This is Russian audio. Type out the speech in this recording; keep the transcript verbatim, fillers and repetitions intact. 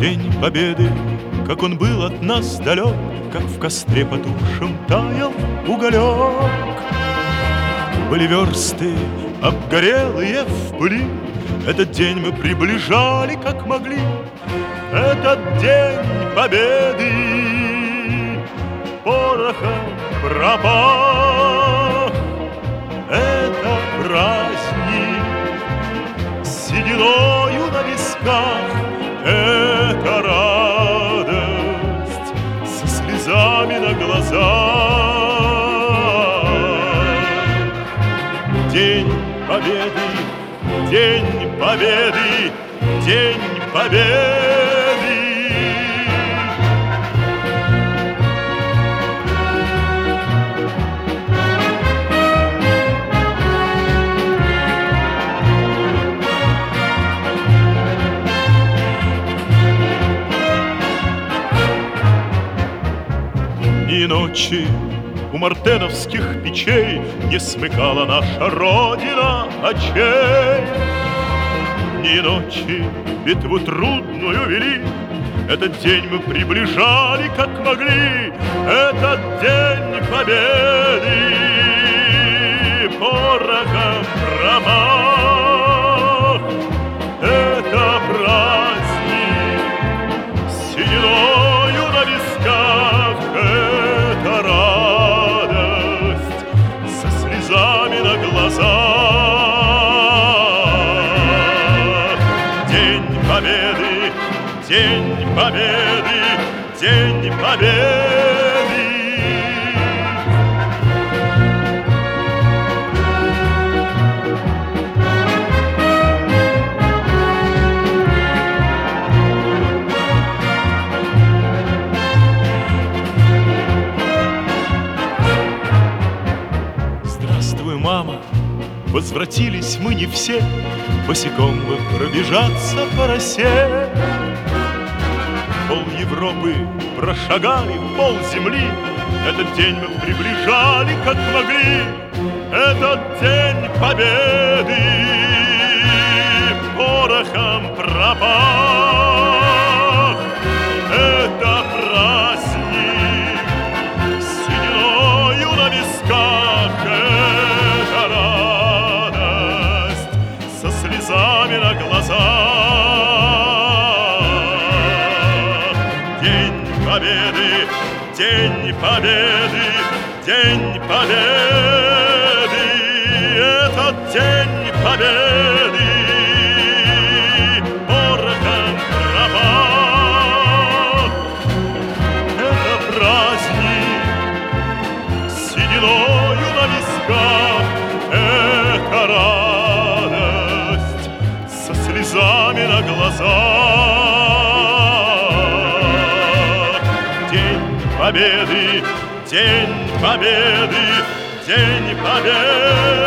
День Победы, как он был от нас далек, как в костре потухшем таял уголек. Были версты, обгорелые в пыли, этот день мы приближали, как могли. Этот день Победы порохом пропах. Это праздник с сединою на висках, это радость со слезами на глазах. День Победы, День Победы, День Победы. Ни ночи у мартеновских печей не смыкала наша Родина очей. Ни ночи битву трудную вели, этот день мы приближали, как могли. Этот день Победы порохом промах. Это праздник с сединою на висках, это радость со слезами на глазах. День Победы, День Победы, День Победы. Здравствуй, мама, возвратились мы не все, босиком бы пробежаться по росе. Пол Европы прошагали, пол земли, этот день мы приближали, как могли. Этот день Победы порохом пропах. Это праздник с сединою на висках, это радость со слезами на глазах. День Победы, День Победы, День Победы. Этот День Победы порохом пропах. Это праздник с сединою на висках, это радость со слезами на глазах. День Победы, День Победы, День Победы.